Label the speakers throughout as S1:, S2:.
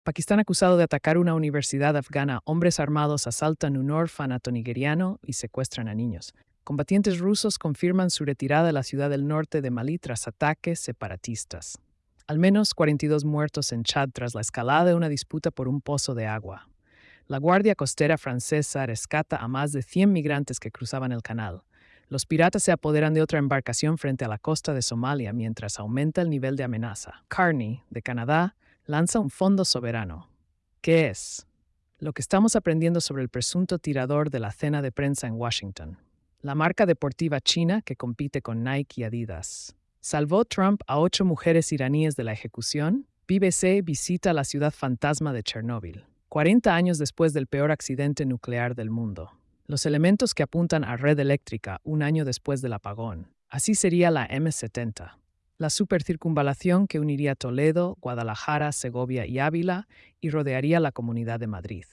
S1: Pakistán acusado de atacar una universidad afgana. Hombres armados asaltan un orfanato nigeriano y secuestran a niños. Combatientes rusos confirman su retirada de la ciudad del norte de Malí tras ataques separatistas. Al menos 42 muertos en Chad tras la escalada de una disputa por un pozo de agua. La Guardia Costera francesa rescata a más de 100 migrantes que cruzaban el canal. Los piratas se apoderan de otra embarcación frente a la costa de Somalia mientras aumenta el nivel de amenaza. Carney, de Canadá, lanza un fondo soberano. ¿Qué es? Lo que estamos aprendiendo sobre el presunto tirador de la cena de prensa en Washington. La marca deportiva china que compite con Nike y Adidas. ¿Salvó Trump a 8 mujeres iraníes de la ejecución? BBC visita la ciudad fantasma de Chernóbil. 40 años después del peor accidente nuclear del mundo. Los elementos que apuntan a red eléctrica un año después del apagón. Así sería la M70. La supercircunvalación que uniría Toledo, Guadalajara, Segovia y Ávila y rodearía la Comunidad de Madrid.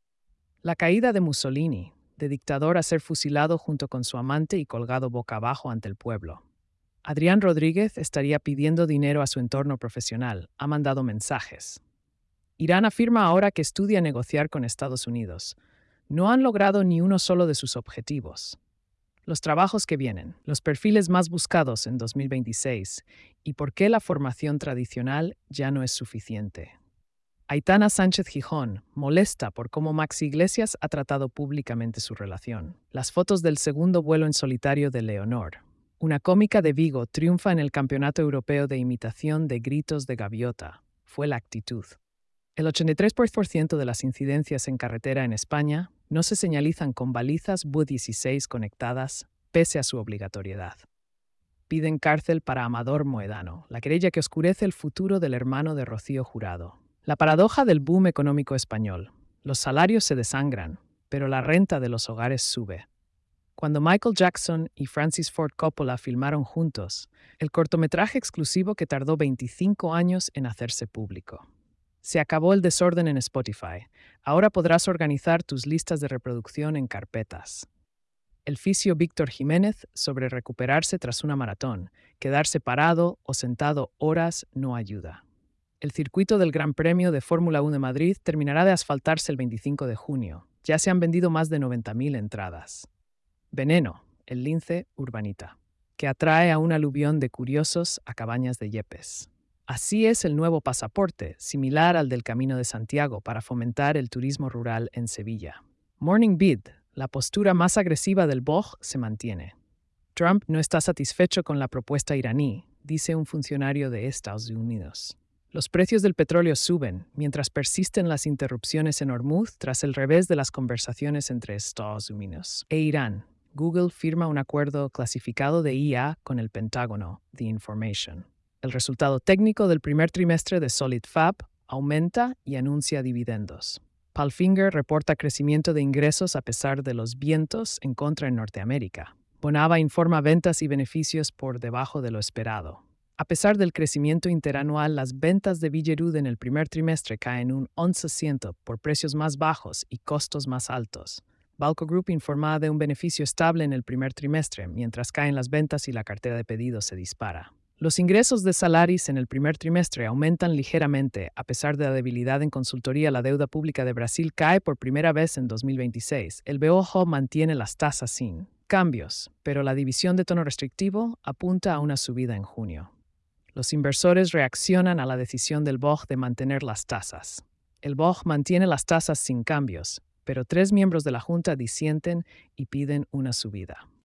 S1: La caída de Mussolini, de dictador a ser fusilado junto con su amante y colgado boca abajo ante el pueblo. Adrián Rodríguez estaría pidiendo dinero a su entorno profesional, ha mandado mensajes. Irán afirma ahora que estudia negociar con Estados Unidos. No han logrado ni uno solo de sus objetivos. Los trabajos que vienen, los perfiles más buscados en 2026 y por qué la formación tradicional ya no es suficiente. Aitana Sánchez Gijón, molesta por cómo Maxi Iglesias ha tratado públicamente su relación. Las fotos del segundo vuelo en solitario de Leonor. Una cómica de Vigo triunfa en el Campeonato Europeo de Imitación de Gritos de Gaviota. Fue la actitud. El 83% de las incidencias en carretera en España no se señalizan con balizas Bu-16 conectadas, pese a su obligatoriedad. Piden cárcel para Amador Moedano, la querella que oscurece el futuro del hermano de Rocío Jurado. La paradoja del boom económico español. Los salarios se desangran, pero la renta de los hogares sube. Cuando Michael Jackson y Francis Ford Coppola filmaron juntos, el cortometraje exclusivo que tardó 25 años en hacerse público. Se acabó el desorden en Spotify. Ahora podrás organizar tus listas de reproducción en carpetas. El fisio Víctor Jiménez sobre recuperarse tras una maratón. Quedarse parado o sentado horas no ayuda. El circuito del Gran Premio de Fórmula 1 de Madrid terminará de asfaltarse el 25 de junio. Ya se han vendido más de 90.000 entradas. Veneno, el lince urbanita, que atrae a un aluvión de curiosos a cabañas de Yepes. Así es el nuevo pasaporte, similar al del Camino de Santiago para fomentar el turismo rural en Sevilla. Morning Bid, la postura más agresiva del BOJ se mantiene. Trump no está satisfecho con la propuesta iraní, dice un funcionario de Estados Unidos. Los precios del petróleo suben, mientras persisten las interrupciones en Hormuz tras el revés de las conversaciones entre Estados Unidos e Irán. Google firma un acuerdo clasificado de IA con el Pentágono, The Information. El resultado técnico del primer trimestre de SolidFab aumenta y anuncia dividendos. Palfinger reporta crecimiento de ingresos a pesar de los vientos en contra en Norteamérica. Bonava informa ventas y beneficios por debajo de lo esperado. A pesar del crecimiento interanual, las ventas de Billerud en el primer trimestre caen un 11% por precios más bajos y costos más altos. Balco Group informa de un beneficio estable en el primer trimestre, mientras caen las ventas y la cartera de pedidos se dispara. Los ingresos de Salaris en el primer trimestre aumentan ligeramente. A pesar de la debilidad en consultoría, la deuda pública de Brasil cae por primera vez en 2026. El BOJ mantiene las tasas sin cambios, pero la división de tono restrictivo apunta a una subida en junio. Los inversores reaccionan a la decisión del BOJ de mantener las tasas. El BOJ mantiene las tasas sin cambios, pero 3 miembros de la Junta disienten y piden una subida.